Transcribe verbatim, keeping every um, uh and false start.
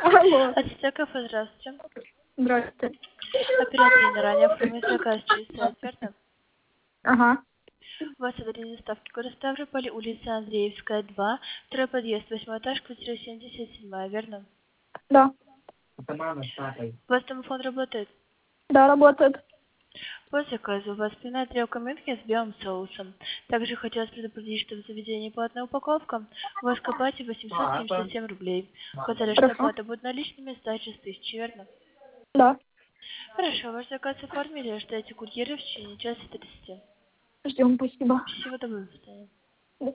Алло. Ацтеков, здравствуйте. Здравствуйте. Оператор генеральный, оформить заказ через сайт, верно? Ага. У вас адрес доставки город Ставрополь, улица Андреевская, два, второй подъезд, восьмой этаж, квартира семьдесят семь, верно? Да. У вас домофон работает? Да, работает. По заказу у вас пивная тарелка Мюнхен с белым соусом. Также хотелось предупредить, что в заведении платная упаковка. У вас копайте восемьсот семьдесят семь рублей. Сказали, что Хорошо. оплата будет наличными, сдача с тысячи, верно? Да. Хорошо, ваш заказ оформили, ждайте курьера в течение часа тридцати. Ждем, спасибо. Всего доброго, до свидания.